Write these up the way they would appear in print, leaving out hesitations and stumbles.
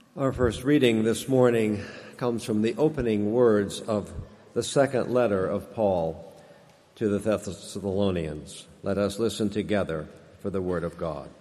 Our first reading this morning comes from the opening words of the second letter of Paul to the Thessalonians. Let us listen together for the word of God.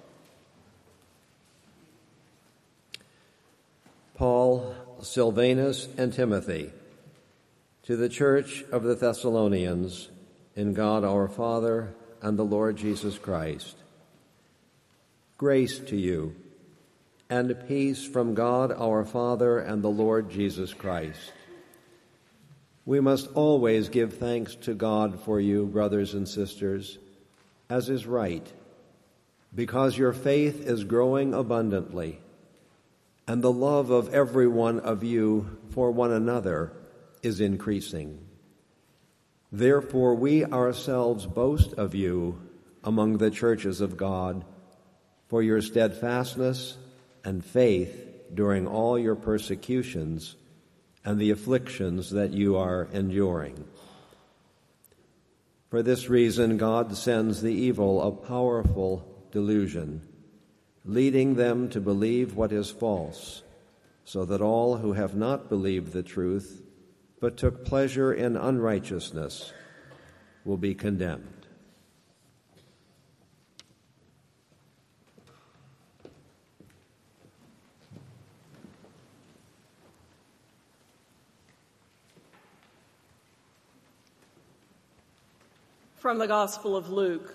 Paul, Silvanus, and Timothy, to the church of the Thessalonians, in God our Father and the Lord Jesus Christ. Grace to you, and peace from God our Father and the Lord Jesus Christ. We must always give thanks to God for you, brothers and sisters, as is right, because your faith is growing abundantly, and the love of every one of you for one another is increasing. Therefore we ourselves boast of you among the churches of God for your steadfastness and faith during all your persecutions and the afflictions that you are enduring. For this reason, God sends the evil a powerful delusion, leading them to believe what is false, so that all who have not believed the truth, but took pleasure in unrighteousness, will be condemned. From the Gospel of Luke.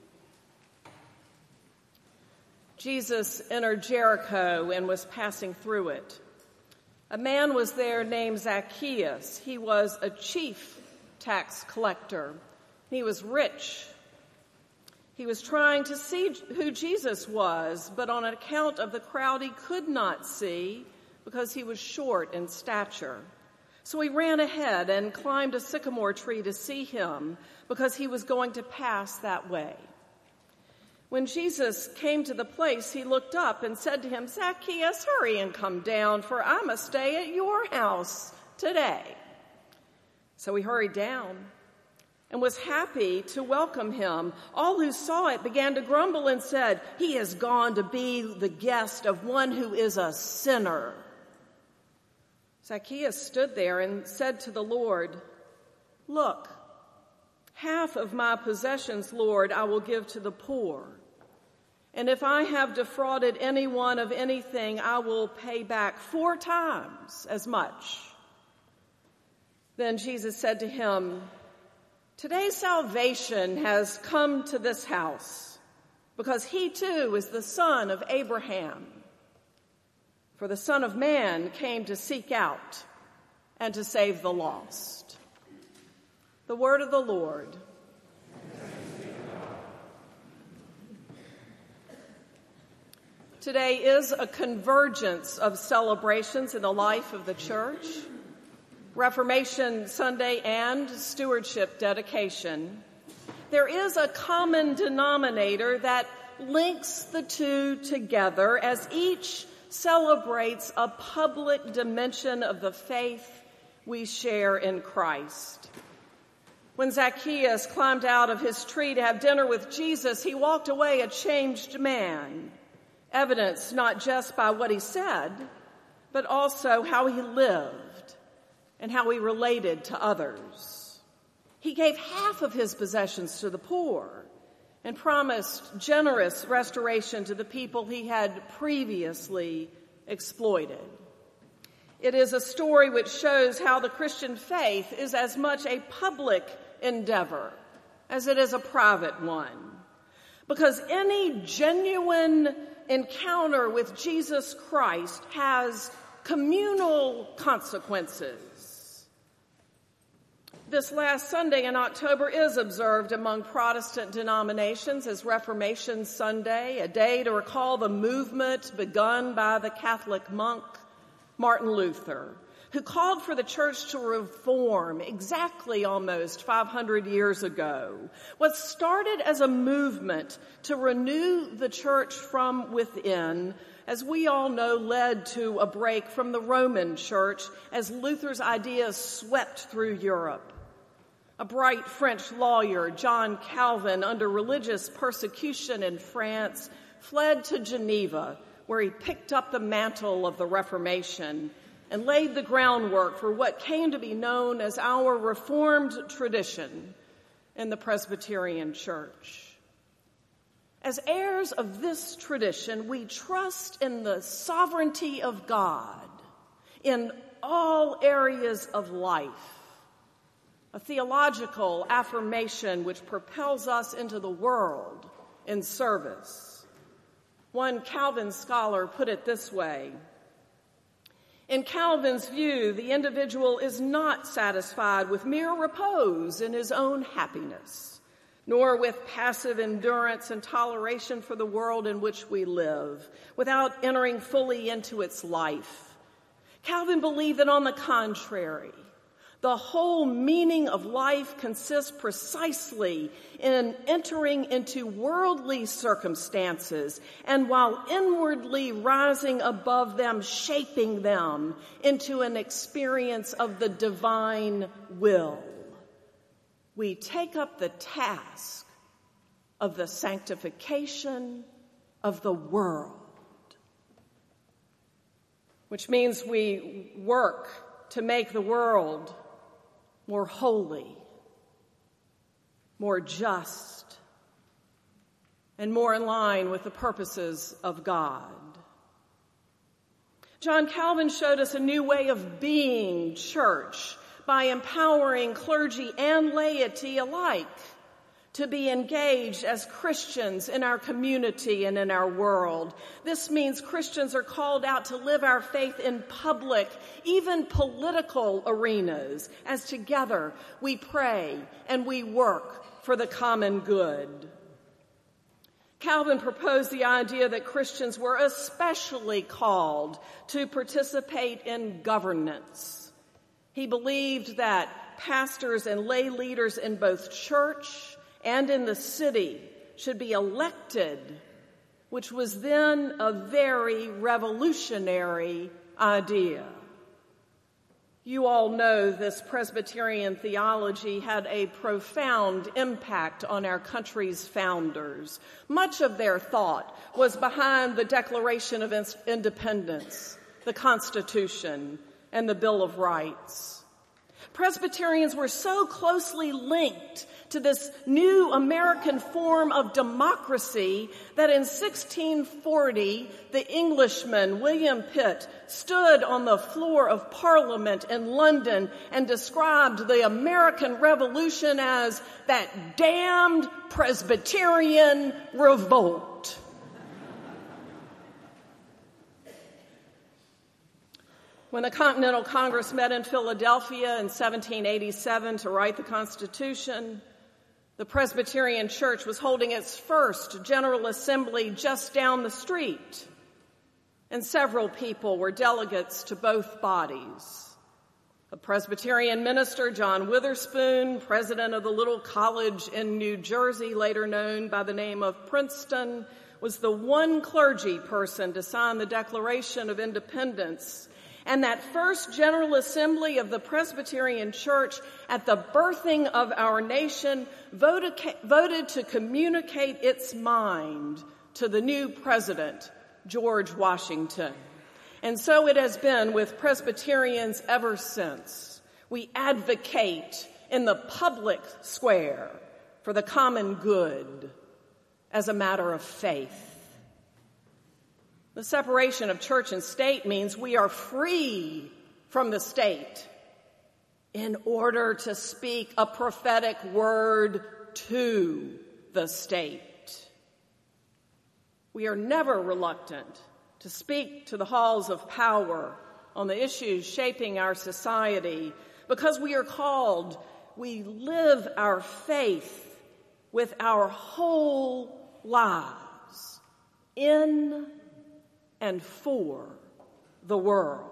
Jesus entered Jericho and was passing through it. A man was there named Zacchaeus. He was a chief tax collector. He was rich. He was trying to see who Jesus was, but on account of the crowd he could not see because he was short in stature. So he ran ahead and climbed a sycamore tree to see him because he was going to pass that way. When Jesus came to the place, he looked up and said to him, "Zacchaeus, hurry and come down, for I must stay at your house today." So he hurried down and was happy to welcome him. All who saw it began to grumble and said, "He has gone to be the guest of one who is a sinner." Zacchaeus stood there and said to the Lord, "Look, half of my possessions, Lord, I will give to the poor. And if I have defrauded anyone of anything, I will pay back 4 times as much." Then Jesus said to him, "Today salvation has come to this house, because he too is the son of Abraham. For the Son of Man came to seek out and to save the lost." The word of the Lord. Today is a convergence of celebrations in the life of the church, Reformation Sunday and stewardship dedication. There is a common denominator that links the two together as each celebrates a public dimension of the faith we share in Christ. When Zacchaeus climbed out of his tree to have dinner with Jesus, he walked away a changed man, evidenced not just by what he said, but also how he lived and how he related to others. He gave half of his possessions to the poor and promised generous restoration to the people he had previously exploited. It is a story which shows how the Christian faith is as much a public endeavor as it is a private one. Because any genuine encounter with Jesus Christ has communal consequences. This last Sunday in October is observed among Protestant denominations as Reformation Sunday, a day to recall the movement begun by the Catholic monk Martin Luther, who called for the church to reform exactly almost 500 years ago. What started as a movement to renew the church from within, as we all know, led to a break from the Roman church as Luther's ideas swept through Europe. A bright French lawyer, John Calvin, under religious persecution in France, fled to Geneva, where he picked up the mantle of the Reformation and laid the groundwork for what came to be known as our Reformed tradition in the Presbyterian Church. As heirs of this tradition, we trust in the sovereignty of God in all areas of life, a theological affirmation which propels us into the world in service. One Calvin scholar put it this way: in Calvin's view, the individual is not satisfied with mere repose in his own happiness, nor with passive endurance and toleration for the world in which we live, without entering fully into its life. Calvin believed that, on the contrary, the whole meaning of life consists precisely in entering into worldly circumstances and, while inwardly rising above them, shaping them into an experience of the divine will. We take up the task of the sanctification of the world, which means we work to make the world more holy, more just, and more in line with the purposes of God. John Calvin showed us a new way of being church by empowering clergy and laity alike to be engaged as Christians in our community and in our world. This means Christians are called out to live our faith in public, even political arenas, as together we pray and we work for the common good. Calvin proposed the idea that Christians were especially called to participate in governance. He believed that pastors and lay leaders in both church and in the city should be elected, which was then a very revolutionary idea. You all know this Presbyterian theology had a profound impact on our country's founders. Much of their thought was behind the Declaration of Independence, the Constitution, and the Bill of Rights. Presbyterians were so closely linked to this new American form of democracy that in 1640, the Englishman William Pitt stood on the floor of Parliament in London and described the American Revolution as that damned Presbyterian revolt. When the Continental Congress met in Philadelphia in 1787 to write the Constitution, the Presbyterian Church was holding its first General Assembly just down the street, and several people were delegates to both bodies. A Presbyterian minister, John Witherspoon, president of the little college in New Jersey, later known by the name of Princeton, was the one clergy person to sign the Declaration of Independence. And that first General Assembly of the Presbyterian Church at the birthing of our nation voted to communicate its mind to the new president, George Washington. And so it has been with Presbyterians ever since. We advocate in the public square for the common good as a matter of faith. The separation of church and state means we are free from the state in order to speak a prophetic word to the state. We are never reluctant to speak to the halls of power on the issues shaping our society because we are called, we live our faith with our whole lives in and for the world.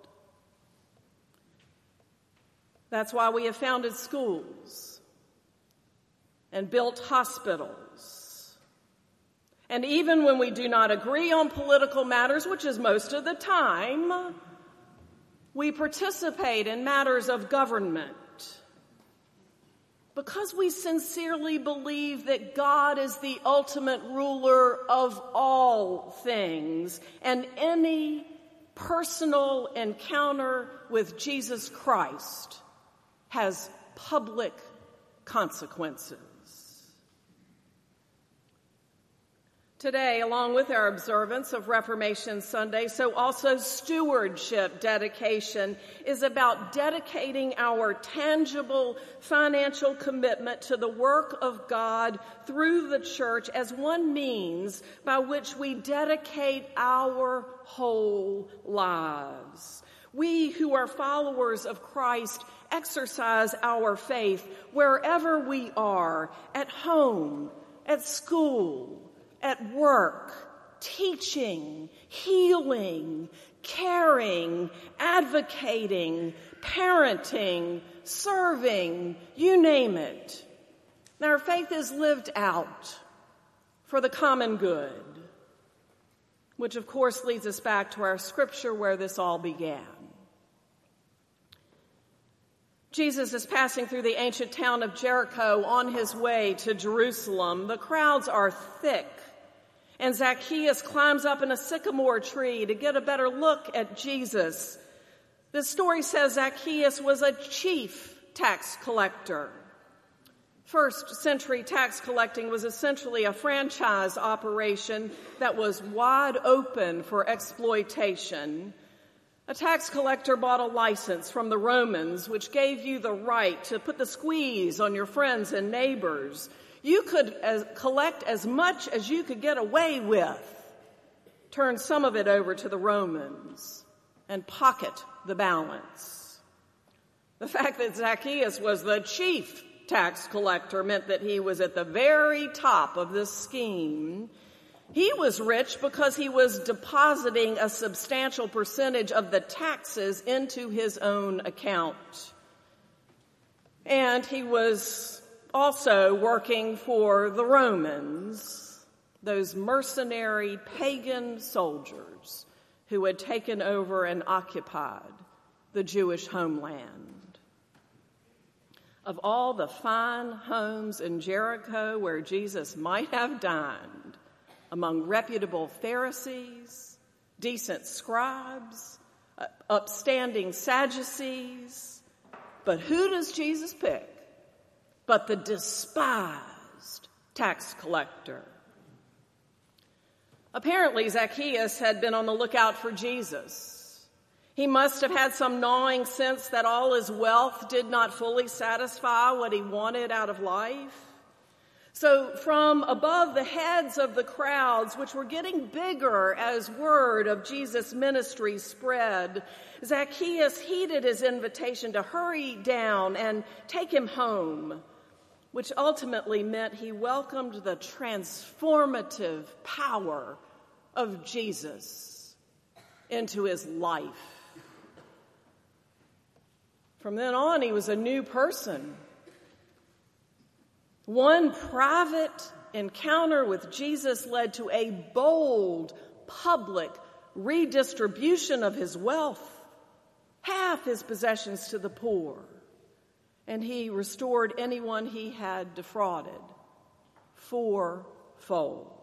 That's why we have founded schools and built hospitals. And even when we do not agree on political matters, which is most of the time, we participate in matters of government. because we sincerely believe that God is the ultimate ruler of all things, and any personal encounter with Jesus Christ has public consequences. Today, along with our observance of Reformation Sunday, so also stewardship dedication is about dedicating our tangible financial commitment to the work of God through the church as one means by which we dedicate our whole lives. We who are followers of Christ exercise our faith wherever we are, at home, at school, at work, teaching, healing, caring, advocating, parenting, serving, you name it. Our faith is lived out for the common good, which of course leads us back to our scripture where this all began. Jesus is passing through the ancient town of Jericho on his way to Jerusalem. The crowds are thick, and Zacchaeus climbs up in a sycamore tree to get a better look at Jesus. The story says Zacchaeus was a chief tax collector. First century tax collecting was essentially a franchise operation that was wide open for exploitation. A tax collector bought a license from the Romans, which gave you the right to put the squeeze on your friends and neighbors. You could collect as much as you could get away with, turn some of it over to the Romans, and pocket the balance. The fact that Zacchaeus was the chief tax collector meant that he was at the very top of this scheme. He was rich because he was depositing a substantial percentage of the taxes into his own account. And he was also working for the Romans, those mercenary pagan soldiers who had taken over and occupied the Jewish homeland. Of all the fine homes in Jericho where Jesus might have dined, among reputable Pharisees, decent scribes, upstanding Sadducees, but who does Jesus pick but the despised tax collector? Apparently, Zacchaeus had been on the lookout for Jesus. He must have had some gnawing sense that all his wealth did not fully satisfy what he wanted out of life. So from above the heads of the crowds, which were getting bigger as word of Jesus' ministry spread, Zacchaeus heeded his invitation to hurry down and take him home, which ultimately meant he welcomed the transformative power of Jesus into his life. From then on, he was a new person. One private encounter with Jesus led to a bold public redistribution of his wealth, half his possessions to the poor, and he restored anyone he had defrauded fourfold.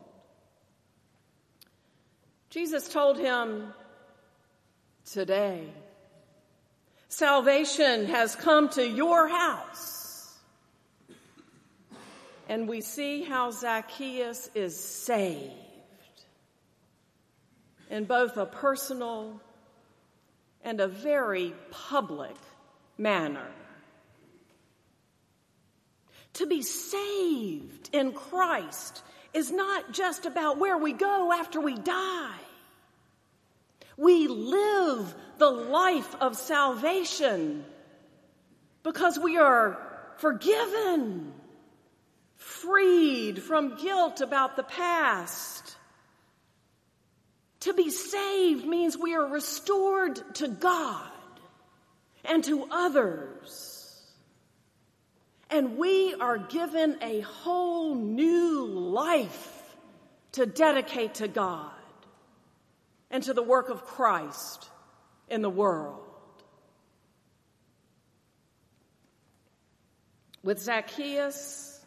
Jesus told him, "Today, salvation has come to your house." And we see how Zacchaeus is saved in both a personal and a very public manner. To be saved in Christ is not just about where we go after we die. We live the life of salvation because we are forgiven, freed from guilt about the past. To be saved means we are restored to God and to others. And we are given a whole new life to dedicate to God and to the work of Christ in the world. With Zacchaeus,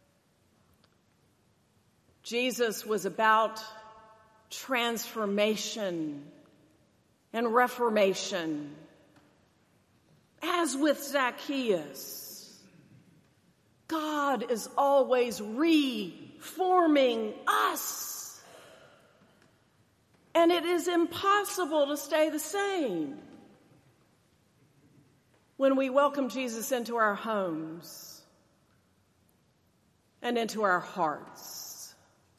Jesus was about transformation and reformation. As with Zacchaeus, God is always reforming us. And it is impossible to stay the same when we welcome Jesus into our homes and into our hearts.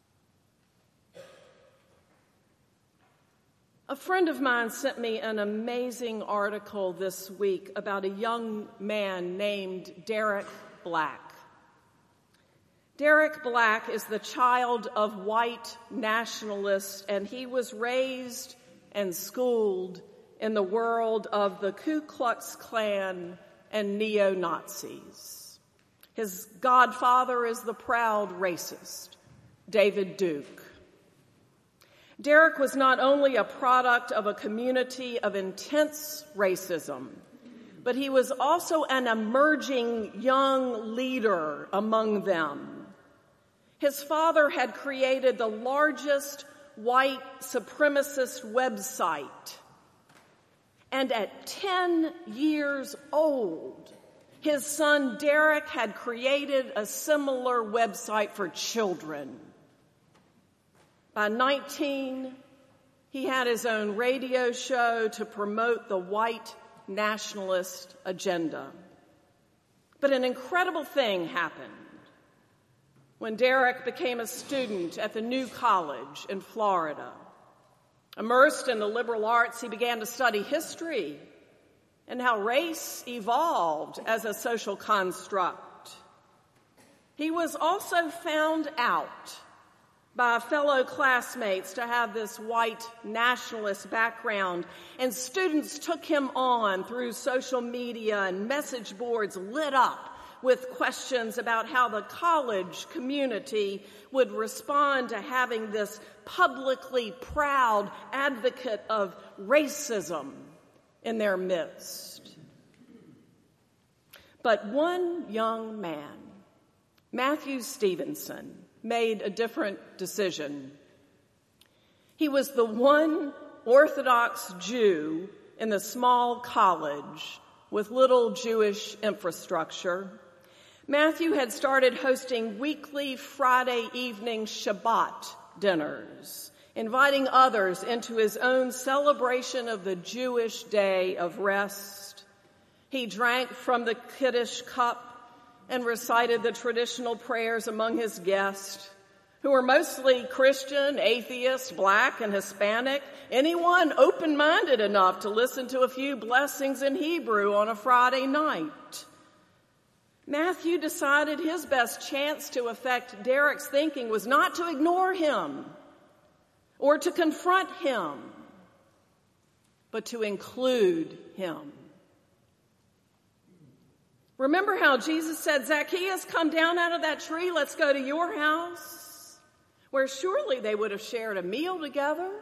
A friend of mine sent me an amazing article this week about a young man named Derek Black. Derek Black is the child of white nationalists, and he was raised and schooled in the world of the Ku Klux Klan and neo-Nazis. His godfather is the proud racist, David Duke. Derek was not only a product of a community of intense racism, but he was also an emerging young leader among them. His father had created the largest white supremacist website. And at 10 years old, his son Derek had created a similar website for children. By 19, he had his own radio show to promote the white nationalist agenda. But an incredible thing happened when Derek became a student at the New College in Florida. Immersed in the liberal arts, he began to study history and how race evolved as a social construct. He was also found out by fellow classmates to have this white nationalist background, and students took him on through social media and message boards lit up with questions about how the college community would respond to having this publicly proud advocate of racism in their midst. But one young man, Matthew Stevenson, made a different decision. He was the one Orthodox Jew in the small college with little Jewish infrastructure. Matthew had started hosting weekly Friday evening Shabbat dinners, inviting others into his own celebration of the Jewish day of rest. He drank from the Kiddush cup and recited the traditional prayers among his guests, who were mostly Christian, atheist, black, and Hispanic, anyone open-minded enough to listen to a few blessings in Hebrew on a Friday night. Matthew decided his best chance to affect Derek's thinking was not to ignore him or to confront him, but to include him. Remember how Jesus said, "Zacchaeus, come down out of that tree, let's go to your house," where surely they would have shared a meal together.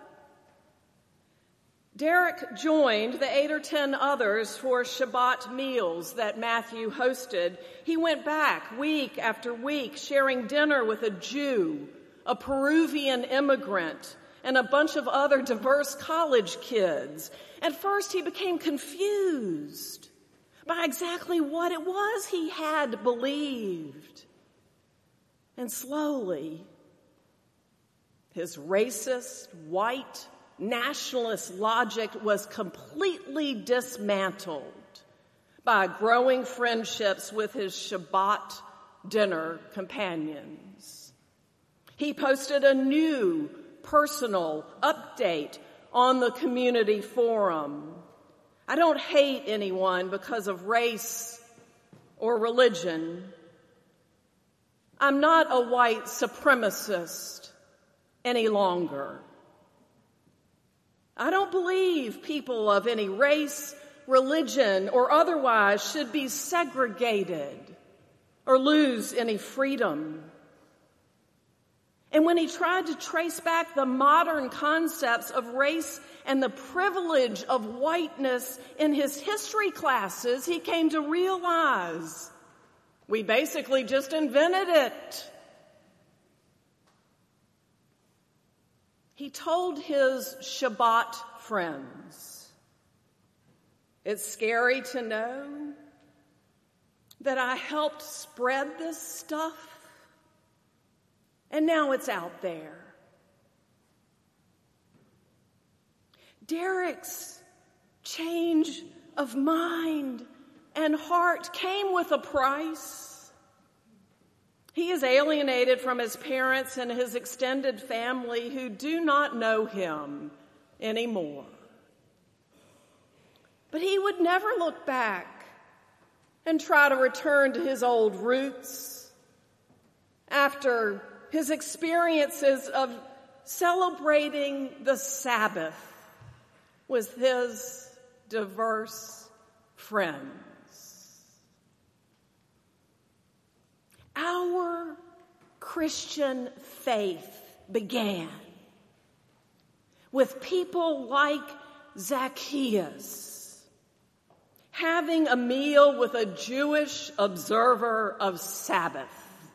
Derek joined the 8 or 10 others for Shabbat meals that Matthew hosted. He went back week after week, sharing dinner with a Jew, a Peruvian immigrant, and a bunch of other diverse college kids. At first, he became confused by exactly what it was he had believed. And slowly, his racist, white, nationalist logic was completely dismantled by growing friendships with his Shabbat dinner companions. He posted a new personal update on the community forum. "I don't hate anyone because of race or religion. I'm not a white supremacist any longer. I don't believe people of any race, religion, or otherwise should be segregated or lose any freedom." And when he tried to trace back the modern concepts of race and the privilege of whiteness in his history classes, he came to realize We basically just invented it. He told his Shabbat friends, "It's scary to know that I helped spread this stuff, and now it's out there." Derek's change of mind and heart came with a price. He is alienated from his parents and his extended family who do not know him anymore. But he would never look back and try to return to his old roots after his experiences of celebrating the Sabbath with his diverse friends. Our Christian faith began with people like Zacchaeus having a meal with a Jewish observer of Sabbath,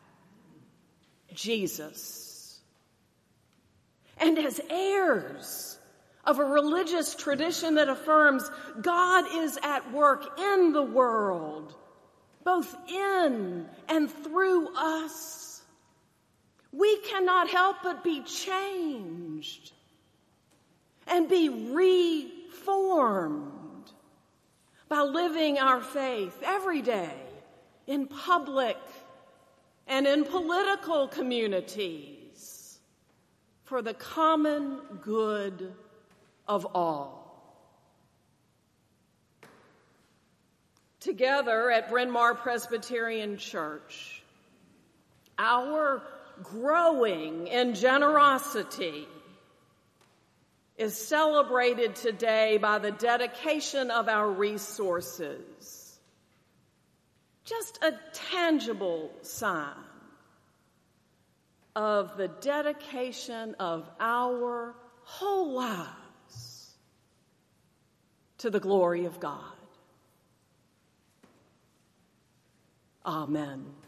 Jesus. And as heirs of a religious tradition that affirms God is at work in the world, both in and through us, we cannot help but be changed and be reformed by living our faith every day in public and in political communities for the common good of all. Together at Bryn Mawr Presbyterian Church, our growing in generosity is celebrated today by the dedication of our resources. Just a tangible sign of the dedication of our whole lives to the glory of God. Amen.